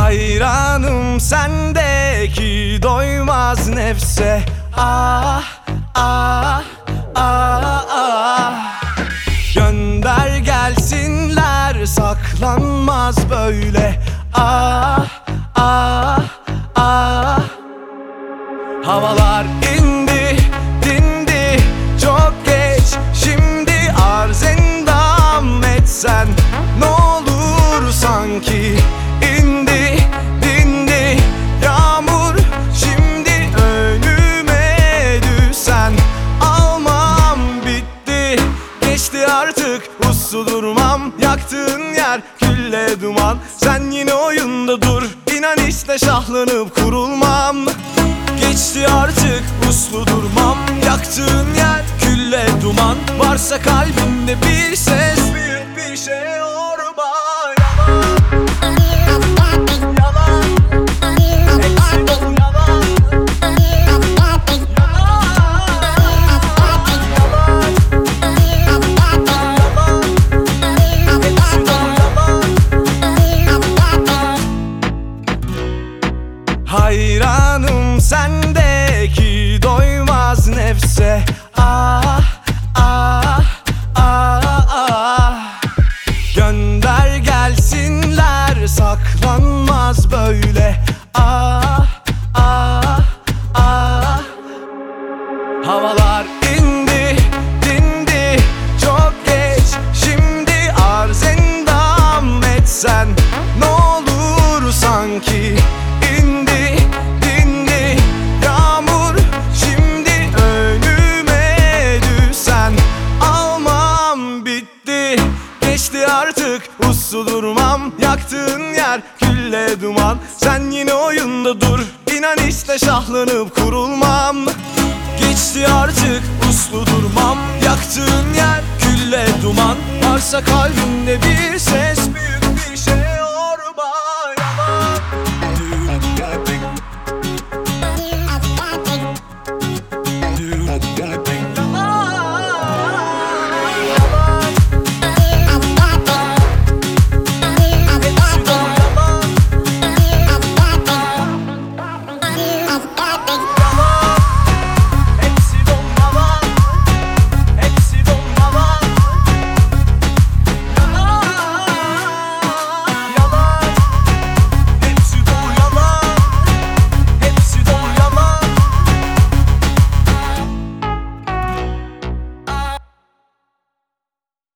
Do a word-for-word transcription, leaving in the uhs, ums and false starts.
Hayranım sendeki doymaz nefse. Ah ah ah ah. Gönder gelsinler, saklanmaz böyle. Ah ah ah. Havalar indi dindi, çok geç şimdi, arz endam etsen ne olur sanki. İndi dindi yağmur, şimdi önüme düşsen almam, bitti geçti artık, uslu durmam. Yaktığın yer külle duman, sen yine oyunda dur, İnan işte şahlanıp kurulmam. Geçti artık, uslu durmam. Yaktığın yer külle duman, varsa kalbinde bir ses, büyük bir şey yorma. Yalan, yalan, hepsi dolu yalan. Hayranım sendeki doymaz nefse. Ah ah ah ah. Gönder gelsinler, saklanmaz böyle. Ah ah ah. Havalar indi dindi, çok geç şimdi, arz endam etsen ne olur sanki. İndi dindi yağmur, şimdi önüme düşsen almam, bitti geçti artık, uslu durmam. Yaktığın yer külle duman, sen yine oyunda dur, İnan işte şahlanıp kurulmam. Geçti artık, uslu durmam. Yaktığın yer külle duman, varsa kalbinde bir ses, büyük